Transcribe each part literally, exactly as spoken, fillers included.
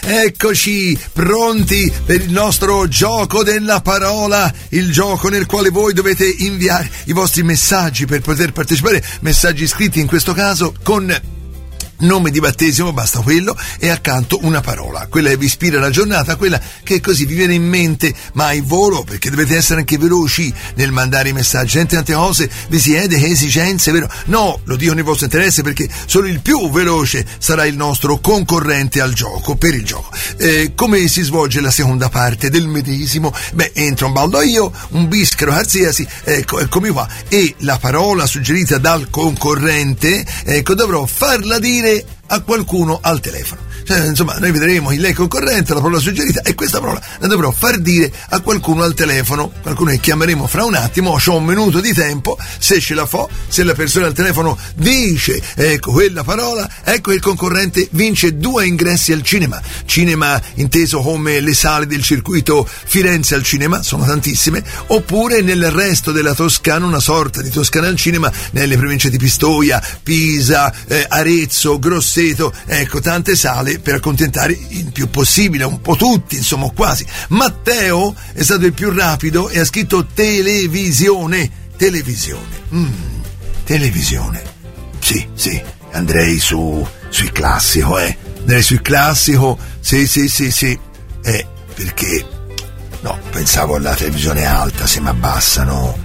eccoci pronti per il nostro gioco della parola, il gioco nel quale voi dovete inviare i vostri messaggi per poter partecipare, messaggi scritti in questo caso con nome di battesimo, basta quello, e accanto una parola, quella che vi ispira la giornata, quella che così vi viene in mente, mai volo, perché dovete essere anche veloci nel mandare i messaggi. Tante tante cose vi siete, che esigenze, vero? No, lo dico nel vostro interesse, perché solo il più veloce sarà il nostro concorrente al gioco, per il gioco. Eh, come si svolge la seconda parte del medesimo? Beh, entra un baldo io, un bischero qualsiasi, ecco, eccomi qua, e la parola suggerita dal concorrente, ecco, dovrò farla dire a qualcuno al telefono. Cioè, insomma, noi vedremo il lei concorrente, la parola suggerita, e questa parola la dovrò far dire a qualcuno al telefono, qualcuno che chiameremo fra un attimo. Ho un minuto di tempo, se ce la fa, se la persona al telefono dice ecco quella parola, ecco il concorrente vince due ingressi al cinema, cinema inteso come le sale del circuito Firenze al cinema, sono tantissime, oppure nel resto della Toscana, una sorta di Toscana al cinema nelle province di Pistoia, Pisa, eh, Arezzo, Grosseto, ecco tante sale per accontentare il più possibile, un po' tutti, insomma quasi. Matteo è stato il più rapido e ha scritto televisione, televisione, mm, televisione, sì, sì, andrei su, sui classico, eh, andrei sui classico, sì, sì, sì, sì, eh, perché, no, pensavo alla televisione alta, se mi abbassano,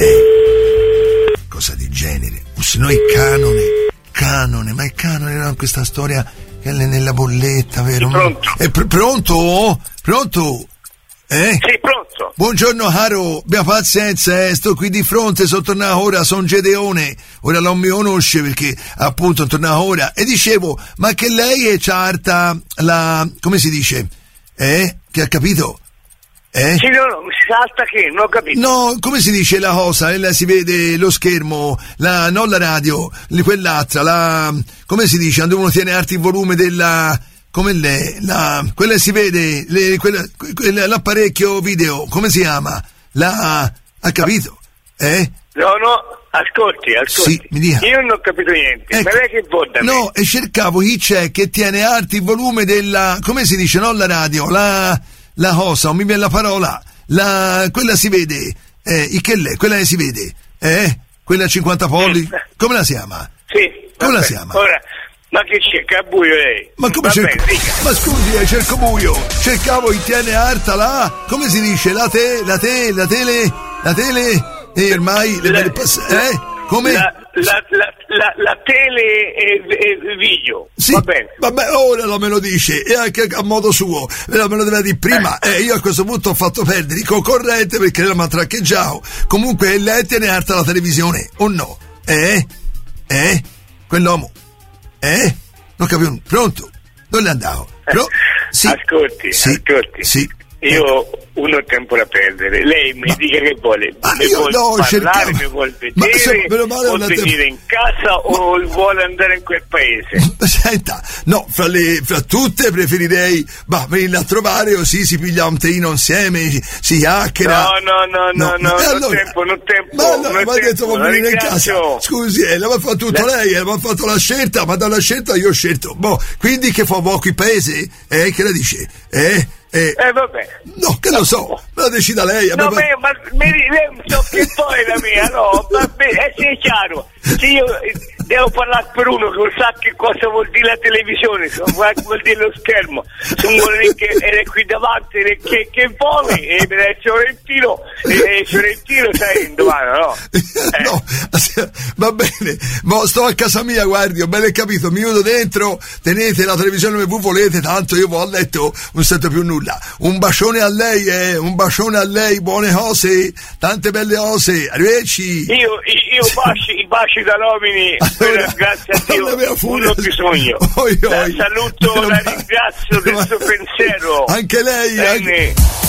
eh, cosa di genere, o se no il canone, canone, ma il canone era questa storia nella bolletta, vero? Pronto? È pr- pronto? Pronto? Eh? Sì, pronto. Buongiorno caro, abbia pazienza, eh, sto qui di fronte, sono tornato ora, sono Gedeone, ora non mi conosce perché appunto sono tornato ora, e dicevo, ma che lei è c'arta la, come si dice? Eh? Che ha capito? Eh? Sì, no, no, si salta che, non ho capito. No, come si dice la cosa? Eh, si vede lo schermo, la, non la radio, quell'altra, la, come si dice? Quando uno tiene alto il volume della, come le, la, quella si vede, le, quella, quella, l'apparecchio video, come si chiama? La, ha capito? Eh? No, no, ascolti, ascolti. Sì, mi dica. Io non ho capito niente, Ecco, ma lei che vuol da me? no, e cercavo chi c'è che tiene alto il volume della, come si dice? Non la radio, la, la cosa, non mi viene la parola, la, quella si vede, eh, il che l'è, quella che si vede, eh? Quella a cinquanta pollici, come la si chiama? Sì. Come vabbè, la si chiama? Ora, ma che cerca buio lei? Ma come Va cerco? bene, dica. Ma scusi, eh, cerco buio, cercavo il tiene alta la, come si dice? La te, la te, la tele, la tele, e ormai, le La- belle pass- la- eh? Come? La, la, la, la, la tele e, e video. Sì, Va bene. vabbè, ora lo me lo dice, e anche a modo suo, me lo, me lo deve dire prima, e eh, io a questo punto ho fatto perdere il concorrente perché lei mi ha traccheggiato. Comunque lei tiene alta la televisione, o no? Eh? Eh? Quell'uomo? Eh? Non capivo, pronto? Dove è andato? Pro- sì. Ascolti, sì. ascolti. Sì. Io uno ho tempo da perdere. Lei mi Ma- dica che vuole. ma Mi io vuole no, parlare, cercavo- mi vuole Ma vedere, se- meno male o andate- venire in casa o vuole andare in quel paese. Senta, no, fra le fra tutte preferirei bah, venirla a trovare, così si piglia un teino insieme, si, si chiacchiera. No, no, no, no, no, e non allora- tempo, non tempo. Ma allora, non mi ha detto tempo, vuol la venire in casa. ringrazio. Scusi, eh, l'aveva fatto tutto La- lei, eh, aveva fatto la scelta, ma dalla scelta io ho scelto. Boh, quindi che fa poco il paese? Eh, che la dice? Eh? Eh, Eh, vabbè. no, che lo so, me la decida lei. No, aveva- me, ma mi mi- so che poi la mia, no, va bene, eh, sì, è chiaro. Se io eh, devo parlare per uno che non sa che cosa vuol dire la televisione, che vuol dire lo schermo, se non vuole dire che era qui davanti, eh, che, che vuole, e il Fiorentino, e il Fiorentino sai in domani, no? Eh. No, va bene, ma sto a casa mia, guardi, ho bene capito, mi chiudo dentro, tenete la televisione come voi volete, tanto io vado a letto, non sento più nulla. Un bacione a lei, eh, un bacione a lei, buone cose, tante belle cose, arrivederci. Io, io baci, i baci da nomini, Allora, grazie a Dio, alla mia furia- non ho bisogno. Oi, oi. La saluto, Meno la male. ringrazio del suo pensiero. Anche lei, Bene. anche...